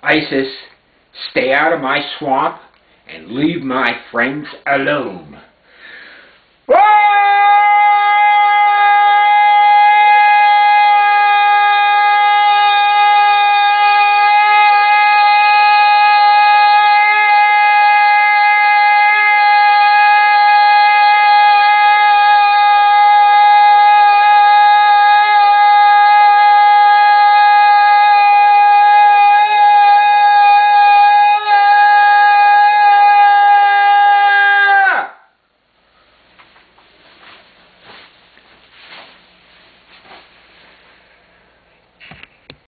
Isis, stay out of my swamp and leave my friends alone.